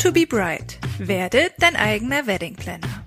to be bride. Werde dein eigener Wedding Planner.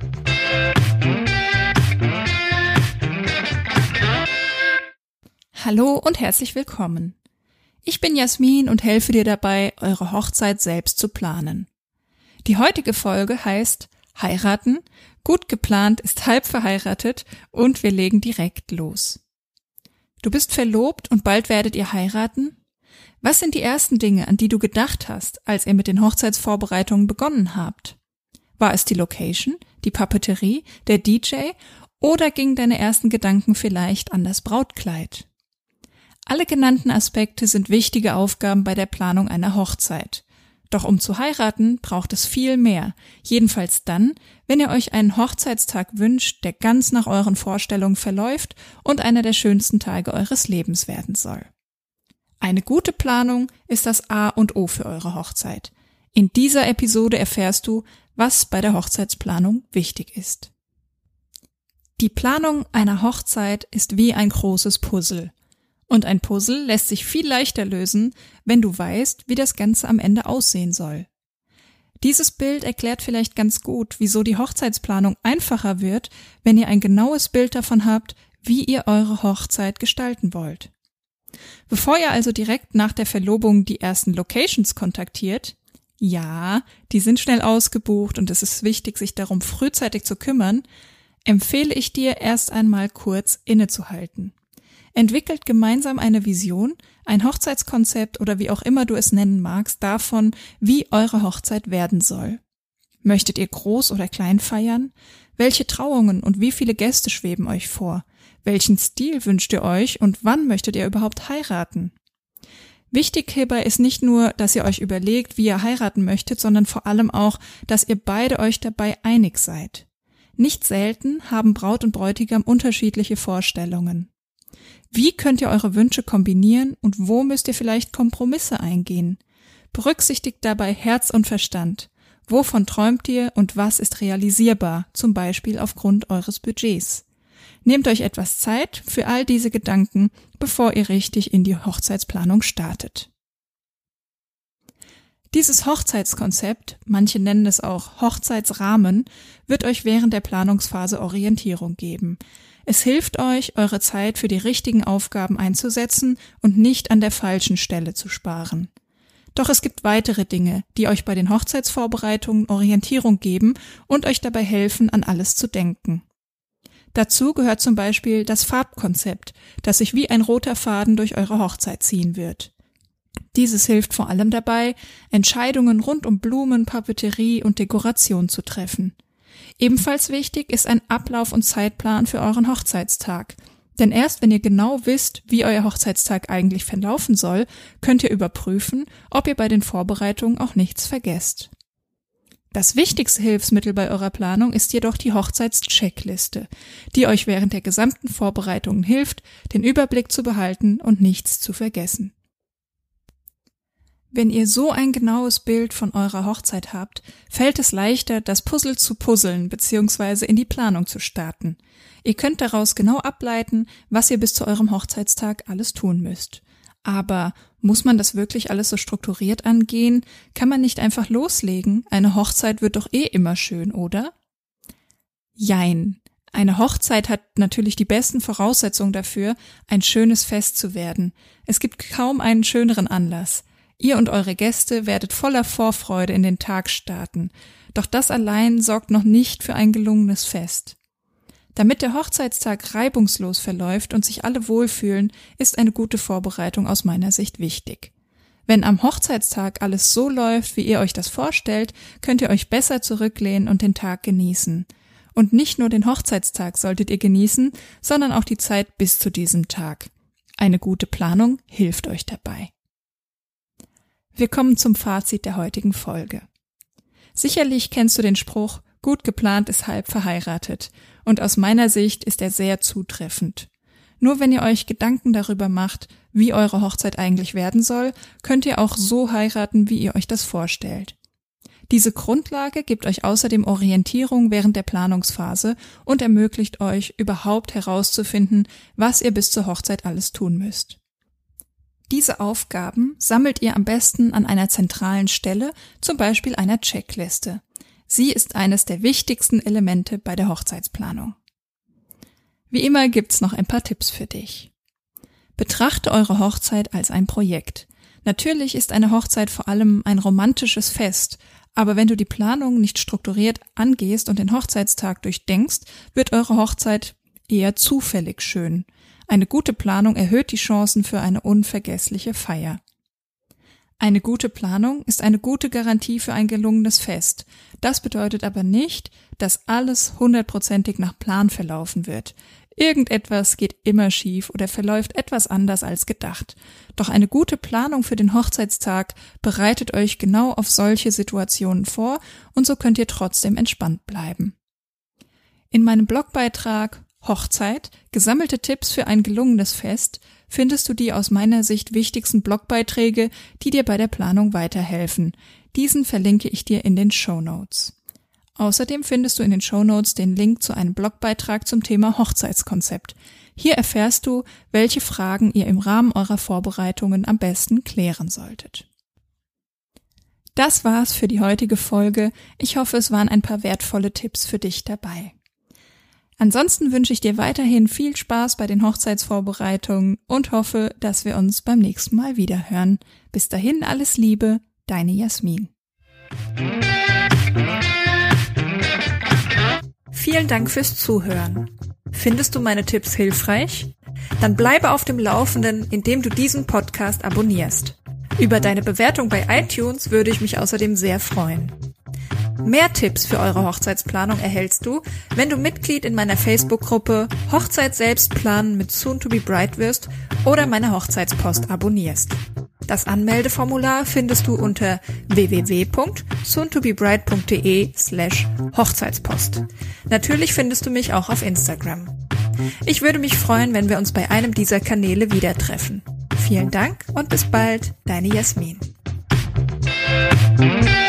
Hallo und herzlich willkommen. Ich bin Jasmin und helfe dir dabei, eure Hochzeit selbst zu planen. Die heutige Folge heißt Heiraten, gut geplant ist halb verheiratet und wir legen direkt los. Du bist verlobt und bald werdet ihr heiraten? Was sind die ersten Dinge, an die du gedacht hast, als ihr mit den Hochzeitsvorbereitungen begonnen habt? War es die Location, die Papeterie, der DJ oder gingen deine ersten Gedanken vielleicht an das Brautkleid? Alle genannten Aspekte sind wichtige Aufgaben bei der Planung einer Hochzeit. Doch um zu heiraten, braucht es viel mehr. Jedenfalls dann, wenn ihr euch einen Hochzeitstag wünscht, der ganz nach euren Vorstellungen verläuft und einer der schönsten Tage eures Lebens werden soll. Eine gute Planung ist das A und O für eure Hochzeit. In dieser Episode erfährst du, was bei der Hochzeitsplanung wichtig ist. Die Planung einer Hochzeit ist wie ein großes Puzzle. Und ein Puzzle lässt sich viel leichter lösen, wenn du weißt, wie das Ganze am Ende aussehen soll. Dieses Bild erklärt vielleicht ganz gut, wieso die Hochzeitsplanung einfacher wird, wenn ihr ein genaues Bild davon habt, wie ihr eure Hochzeit gestalten wollt. Bevor ihr also direkt nach der Verlobung die ersten Locations kontaktiert, ja, die sind schnell ausgebucht und es ist wichtig, sich darum frühzeitig zu kümmern, empfehle ich dir erst einmal kurz innezuhalten. Entwickelt gemeinsam eine Vision, ein Hochzeitskonzept oder wie auch immer du es nennen magst, davon, wie eure Hochzeit werden soll. Möchtet ihr groß oder klein feiern? Welche Trauungen und wie viele Gäste schweben euch vor? Welchen Stil wünscht ihr euch und wann möchtet ihr überhaupt heiraten? Wichtig hierbei ist nicht nur, dass ihr euch überlegt, wie ihr heiraten möchtet, sondern vor allem auch, dass ihr beide euch dabei einig seid. Nicht selten haben Braut und Bräutigam unterschiedliche Vorstellungen. Wie könnt ihr eure Wünsche kombinieren und wo müsst ihr vielleicht Kompromisse eingehen? Berücksichtigt dabei Herz und Verstand. Wovon träumt ihr und was ist realisierbar, zum Beispiel aufgrund eures Budgets? Nehmt euch etwas Zeit für all diese Gedanken, bevor ihr richtig in die Hochzeitsplanung startet. Dieses Hochzeitskonzept, manche nennen es auch Hochzeitsrahmen, wird euch während der Planungsphase Orientierung geben. Es hilft euch, eure Zeit für die richtigen Aufgaben einzusetzen und nicht an der falschen Stelle zu sparen. Doch es gibt weitere Dinge, die euch bei den Hochzeitsvorbereitungen Orientierung geben und euch dabei helfen, an alles zu denken. Dazu gehört zum Beispiel das Farbkonzept, das sich wie ein roter Faden durch eure Hochzeit ziehen wird. Dieses hilft vor allem dabei, Entscheidungen rund um Blumen, Papeterie und Dekoration zu treffen. Ebenfalls wichtig ist ein Ablauf- und Zeitplan für euren Hochzeitstag. Denn erst wenn ihr genau wisst, wie euer Hochzeitstag eigentlich verlaufen soll, könnt ihr überprüfen, ob ihr bei den Vorbereitungen auch nichts vergesst. Das wichtigste Hilfsmittel bei eurer Planung ist jedoch die Hochzeitscheckliste, die euch während der gesamten Vorbereitungen hilft, den Überblick zu behalten und nichts zu vergessen. Wenn ihr so ein genaues Bild von eurer Hochzeit habt, fällt es leichter, das Puzzle zu puzzeln bzw. in die Planung zu starten. Ihr könnt daraus genau ableiten, was ihr bis zu eurem Hochzeitstag alles tun müsst. Aber muss man das wirklich alles so strukturiert angehen? Kann man nicht einfach loslegen? Eine Hochzeit wird doch eh immer schön, oder? Jein. Eine Hochzeit hat natürlich die besten Voraussetzungen dafür, ein schönes Fest zu werden. Es gibt kaum einen schöneren Anlass. Ihr und eure Gäste werdet voller Vorfreude in den Tag starten. Doch das allein sorgt noch nicht für ein gelungenes Fest. Damit der Hochzeitstag reibungslos verläuft und sich alle wohlfühlen, ist eine gute Vorbereitung aus meiner Sicht wichtig. Wenn am Hochzeitstag alles so läuft, wie ihr euch das vorstellt, könnt ihr euch besser zurücklehnen und den Tag genießen. Und nicht nur den Hochzeitstag solltet ihr genießen, sondern auch die Zeit bis zu diesem Tag. Eine gute Planung hilft euch dabei. Wir kommen zum Fazit der heutigen Folge. Sicherlich kennst du den Spruch, gut geplant ist halb verheiratet, und aus meiner Sicht ist er sehr zutreffend. Nur wenn ihr euch Gedanken darüber macht, wie eure Hochzeit eigentlich werden soll, könnt ihr auch so heiraten, wie ihr euch das vorstellt. Diese Grundlage gibt euch außerdem Orientierung während der Planungsphase und ermöglicht euch, überhaupt herauszufinden, was ihr bis zur Hochzeit alles tun müsst. Diese Aufgaben sammelt ihr am besten an einer zentralen Stelle, zum Beispiel einer Checkliste. Sie ist eines der wichtigsten Elemente bei der Hochzeitsplanung. Wie immer gibt's noch ein paar Tipps für dich. Betrachte eure Hochzeit als ein Projekt. Natürlich ist eine Hochzeit vor allem ein romantisches Fest, aber wenn du die Planung nicht strukturiert angehst und den Hochzeitstag durchdenkst, wird eure Hochzeit eher zufällig schön. Eine gute Planung erhöht die Chancen für eine unvergessliche Feier. Eine gute Planung ist eine gute Garantie für ein gelungenes Fest. Das bedeutet aber nicht, dass alles 100%ig nach Plan verlaufen wird. Irgendetwas geht immer schief oder verläuft etwas anders als gedacht. Doch eine gute Planung für den Hochzeitstag bereitet euch genau auf solche Situationen vor und so könnt ihr trotzdem entspannt bleiben. In meinem Blogbeitrag Hochzeit, gesammelte Tipps für ein gelungenes Fest, findest du die aus meiner Sicht wichtigsten Blogbeiträge, die dir bei der Planung weiterhelfen. Diesen verlinke ich dir in den Shownotes. Außerdem findest du in den Shownotes den Link zu einem Blogbeitrag zum Thema Hochzeitskonzept. Hier erfährst du, welche Fragen ihr im Rahmen eurer Vorbereitungen am besten klären solltet. Das war's für die heutige Folge. Ich hoffe, es waren ein paar wertvolle Tipps für dich dabei. Ansonsten wünsche ich dir weiterhin viel Spaß bei den Hochzeitsvorbereitungen und hoffe, dass wir uns beim nächsten Mal wieder hören. Bis dahin alles Liebe, deine Jasmin. Vielen Dank fürs Zuhören. Findest du meine Tipps hilfreich? Dann bleibe auf dem Laufenden, indem du diesen Podcast abonnierst. Über deine Bewertung bei iTunes würde ich mich außerdem sehr freuen. Mehr Tipps für eure Hochzeitsplanung erhältst du, wenn du Mitglied in meiner Facebook-Gruppe Hochzeit selbst planen mit Soon to be Bride wirst oder meine Hochzeitspost abonnierst. Das Anmeldeformular findest du unter www.soontobebride.de/Hochzeitspost. Natürlich findest du mich auch auf Instagram. Ich würde mich freuen, wenn wir uns bei einem dieser Kanäle wieder treffen. Vielen Dank und bis bald, deine Jasmin.